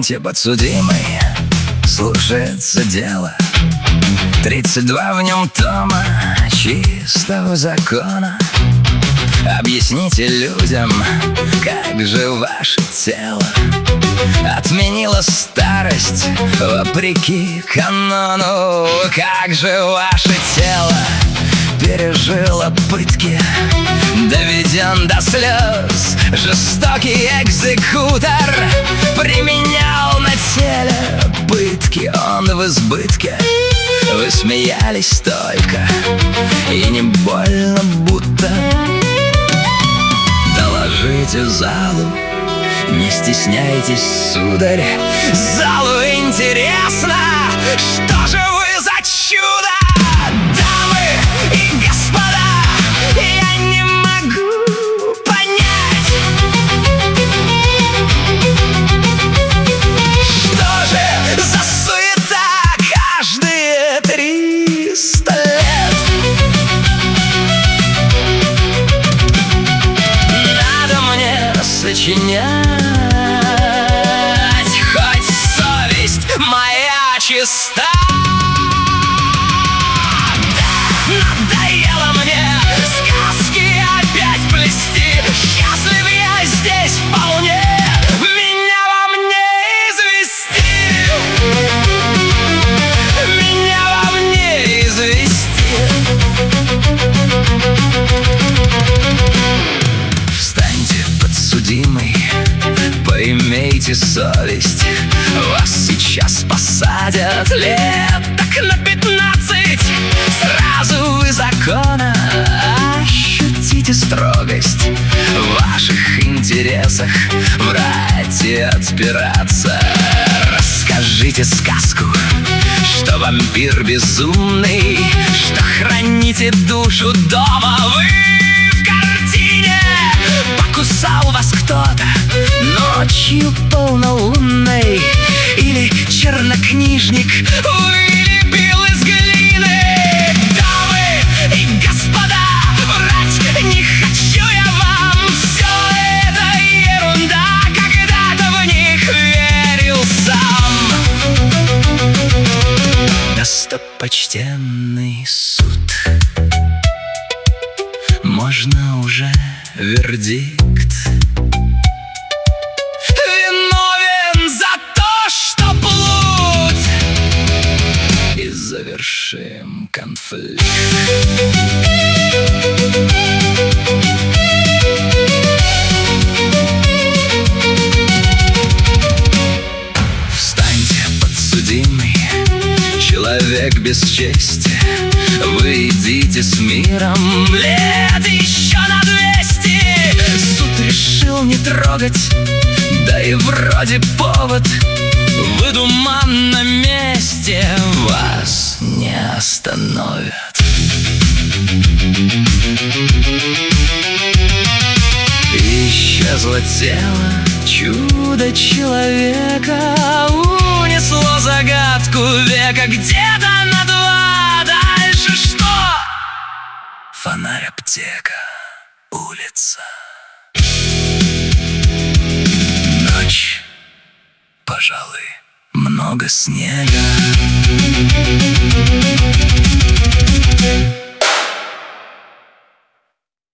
Встаньте, подсудимый, слушается дело. 32 в нем тома чистого закона. Объясните людям, как же ваше тело отменило старость вопреки канону. Как же ваше тело пережило пытки, доведен до слез жестокий экзекутор. Применял на теле пытки он в избытке. Вы смеялись только, и не больно будто. Доложите залу, не стесняйтесь, сударь. Залу интересно, что же вы за чудо? Дамы и господа, я не могу понять, что же за суета каждые 300 лет. Надо мне сочинять, хоть совесть моя чиста. Надоело мне сказки опять плести. Счастлив я здесь вполне, меня вам не извести. Меня вам не извести. Встаньте, подсудимый, поимейте совесть. Вас сейчас посадят лет так на 15. Сразу вы закона ощутите строгость. В ваших интересах врать и отпираться. Расскажите сказку, что вампир безумный, что храните душу дома вы в картине. Покусал вас кто-то ночью полнолунной, или чернокнижник вылепил из глины. Дамы и господа, врать не хочу я вам. Все это ерунда, когда-то в них верил сам. Достопочтенный суд, можно уже вердикт. Виновен за то, что плут, и завершим конфликт. Встаньте, подсудимый, человек без чести. Вы идите с миром лет еще на 200. Суд решил не трогать, да и вроде повод. Вы туманном месте, вас не остановят. Исчезло тело, чудо человека унесло загадку века где-то на 2. Дальше что? Фонарь, аптека, улица. Ночь, пожалуй, много снега.